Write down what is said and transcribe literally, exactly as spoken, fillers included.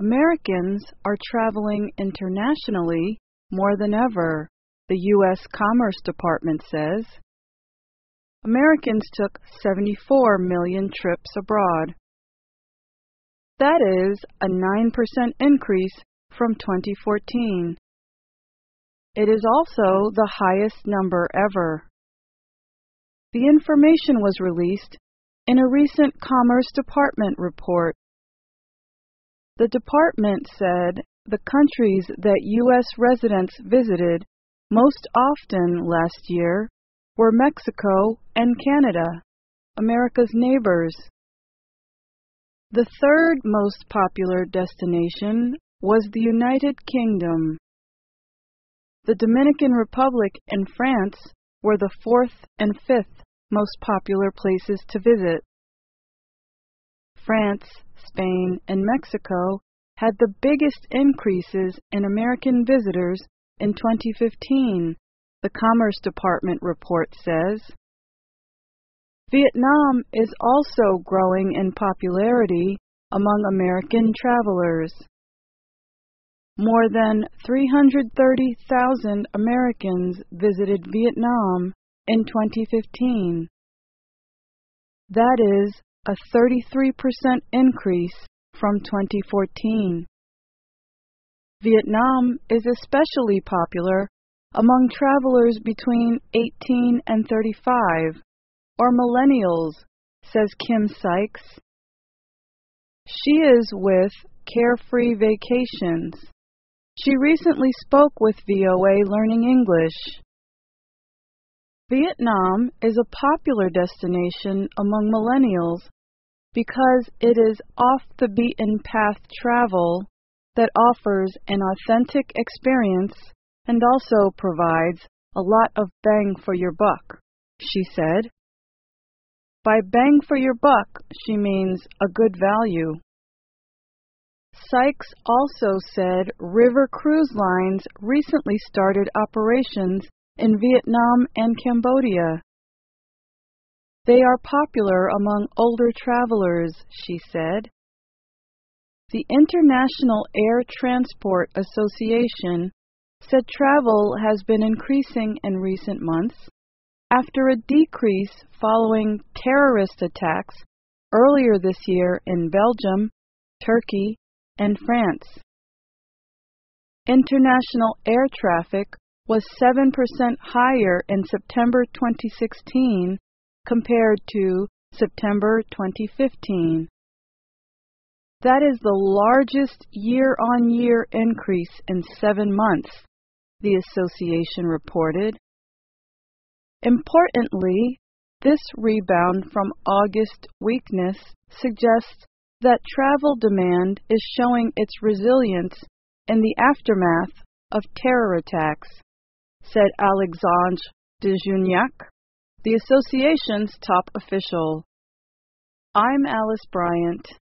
Americans are traveling internationally more than ever, the U S Commerce Department says. Americans took seventy-four million trips abroad. That is a nine percent increase from twenty fourteen. It is also the highest number ever. The information was released in a recent Commerce Department report. The department said the countries that U S residents visited most often last year were Mexico and Canada, America's neighbors. The third most popular destination was the United Kingdom. The Dominican Republic and France were the fourth and fifth most popular places to visit. France, Spain, and Mexico had the biggest increases in American visitors in twenty fifteen, the Commerce Department report says. Vietnam is also growing in popularity among American travelers. More than three hundred thirty thousand Americans visited Vietnam in twenty fifteen. That is a thirty-three percent increase from twenty fourteen. Vietnam is especially popular among travelers between eighteen and thirty-five, or millennials, says Kim Sykes. She is with Carefree Vacations. She recently spoke with V O A Learning English. Vietnam is a popular destination among millennials because it is off-the-beaten-path travel that offers an authentic experience and also provides a lot of bang for your buck, she said. By bang for your buck, she means a good value. Sykes also said River Cruise Lines recently started operations in Vietnam and Cambodia. They are popular among older travelers, she said. The International Air Transport Association said travel has been increasing in recent months after a decrease following terrorist attacks earlier this year in Belgium, Turkey, and France. International air traffic was seven percent higher in September twenty sixteen compared to September twenty fifteen. That is the largest year-on-year increase in seven months, the association reported. Importantly, this rebound from August weakness suggests that travel demand is showing its resilience in the aftermath of terror attacks, said Alexandre de Juniac, the association's top official. I'm Alice Bryant.